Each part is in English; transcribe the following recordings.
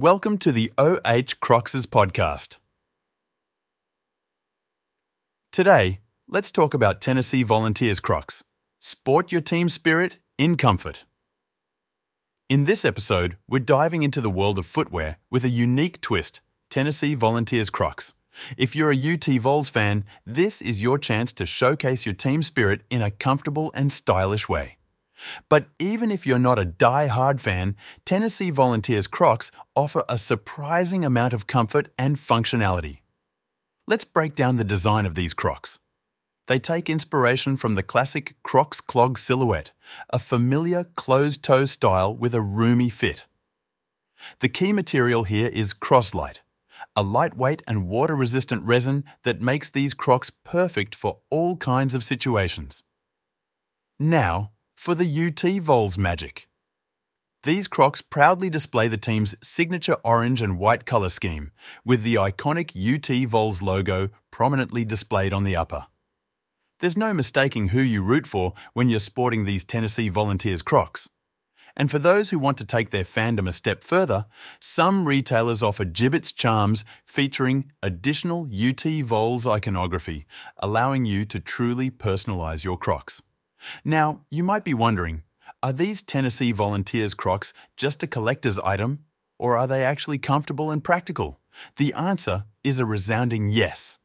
Welcome to the OH Crocs' podcast. Today, let's talk about Tennessee Volunteers Crocs. Sport your team spirit in comfort. In this episode, we're diving into the world of footwear with a unique twist, Tennessee Volunteers Crocs. If you're a UT Vols fan, this is your chance to showcase your team spirit in a comfortable and stylish way. But even if you're not a die-hard fan, Tennessee Volunteers Crocs offer a surprising amount of comfort and functionality. Let's break down the design of these Crocs. They take inspiration from the classic Crocs clog silhouette, a familiar closed-toe style with a roomy fit. The key material here is Croslite, a lightweight and water-resistant resin that makes these Crocs perfect for all kinds of situations. Now, for the UT Vols magic. These Crocs proudly display the team's signature orange and white colour scheme, with the iconic UT Vols logo prominently displayed on the upper. There's no mistaking who you root for when you're sporting these Tennessee Volunteers Crocs. And for those who want to take their fandom a step further, some retailers offer Jibbitz charms featuring additional UT Vols iconography, allowing you to truly personalise your Crocs. Now, you might be wondering, are these Tennessee Volunteers Crocs just a collector's item, or are they actually comfortable and practical? The answer is a resounding yes.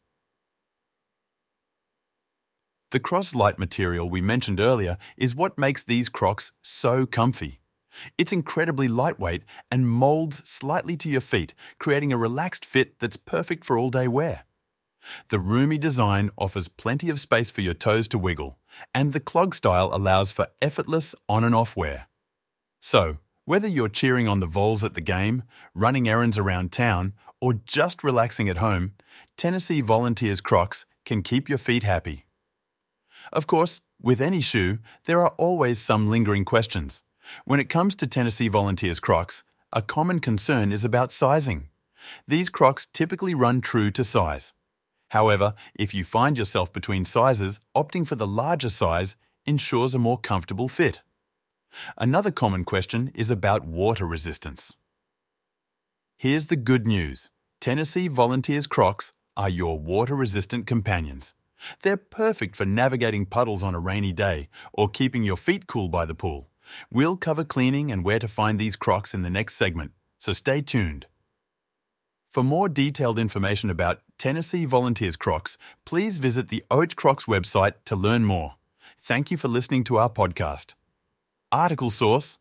The Croslite material we mentioned earlier is what makes these Crocs so comfy. It's incredibly lightweight and molds slightly to your feet, creating a relaxed fit that's perfect for all-day wear. The roomy design offers plenty of space for your toes to wiggle, and the clog style allows for effortless on and off wear. So, whether you're cheering on the Vols at the game, running errands around town, or just relaxing at home, Tennessee Volunteers Crocs can keep your feet happy. Of course, with any shoe, there are always some lingering questions. When it comes to Tennessee Volunteers Crocs, a common concern is about sizing. These Crocs typically run true to size. However, if you find yourself between sizes, opting for the larger size ensures a more comfortable fit. Another common question is about water resistance. Here's the good news. Tennessee Volunteers Crocs are your water-resistant companions. They're perfect for navigating puddles on a rainy day or keeping your feet cool by the pool. We'll cover cleaning and where to find these Crocs in the next segment, so stay tuned. For more detailed information about Tennessee Volunteers Crocs, please visit the OH Crocs website to learn more. Thank you for listening to our podcast. Article source: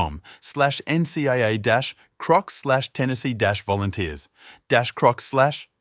https://ocrocs.com/ncaa-crocs/tennessee-volunteers-crocs/